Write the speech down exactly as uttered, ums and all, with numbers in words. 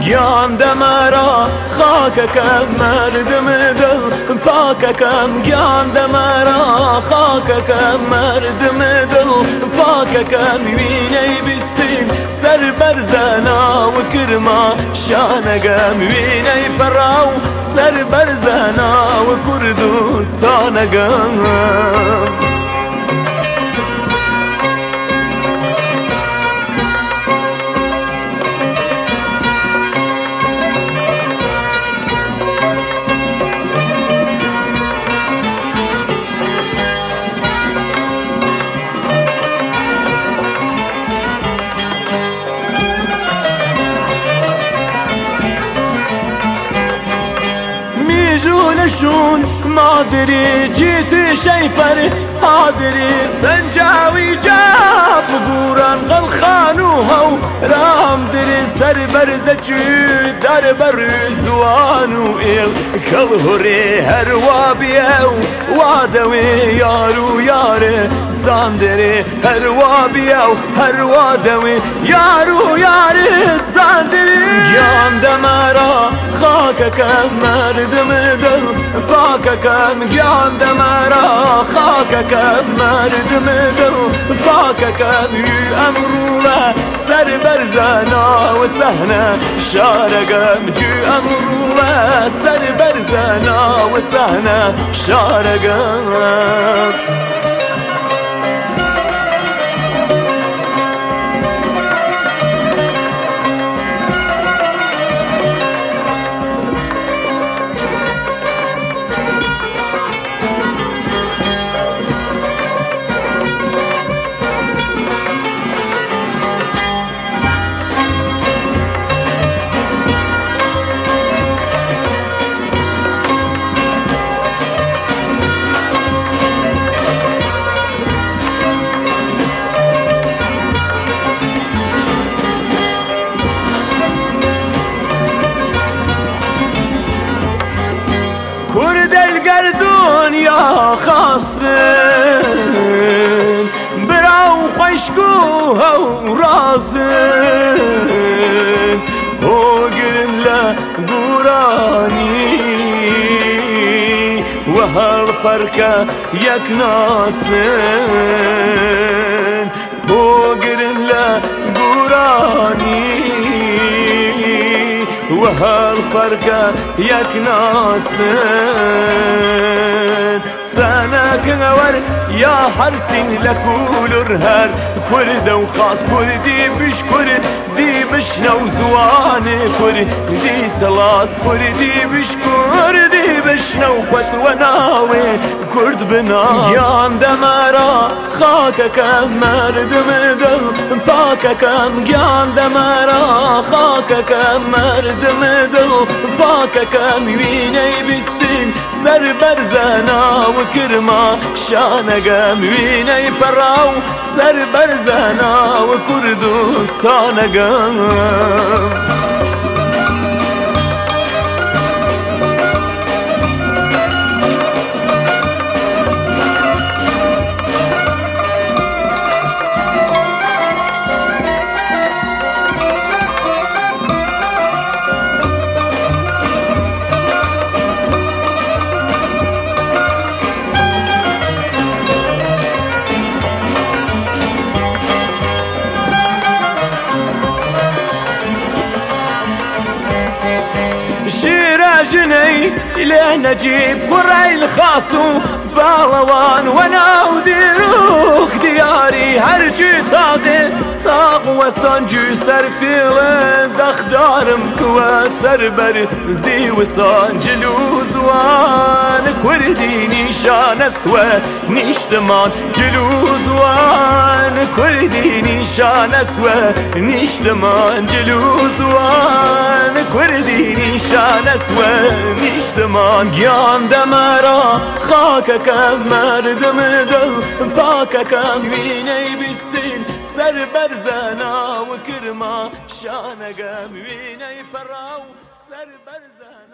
گیانده مرا خاککم مردم دل پاککم گیانده مرا خاککم مردم دل پاککم وینه بیستین سر برزنا و کرما شانگم وینه پراو سر برزنا و کردستانگم جولشون مادري جيت شيفر هادري سنجاوي جاف قوران غلخانوها رام دري سر برزجي دار برزوانو إل كالهوري هروابيو وادوي يارو ياري ساندري هروابيو هروادوي يارو ياري ساندري جام دمارا خاككم مردم دل پاککم گیانده مرا خاککم مردم دل پاککم یو امروله سر برزنا و صحنه شارگم جو امروله سر برزنا و صحنه شارگم كرد القردون يا خاصن براو خشكوها وراسن هو قرن لا قراني وهالفركة يكناسن هو قرن لا قراني وهالفرقة يكناسن سناك غور يا حرسين لكول رهار كرد وخاص كردي بش كردي بش نوزوان كردي تلاس كردي بش كردي بش نوفت وناوي كرد بنا يان دمارا خاككم مردم دل پاککم گیان دمارا خاککم مردم دل پاککم وینه بیستین سر برزنا و کرما شانگم وینه پراو سر برزنا و کردستانگم جني إلى نجيب قرعي الخاصو بالوان وانا وديروك دياري هرجي طاقي طاق وسانجو سر بيلن دخدارم كوا سر برزي وسان جلوز وان كردي نيشان اسوى نيشتمان جلوز وان كردي نيشان اسوى نيشتمان جلوز وان كردي نيشان اسوى نيشتمان گیان دمارا خاککم مردم دل پاککم وینه بیستین سر برزنا و کرما شانگم وینه پراو سر برزنا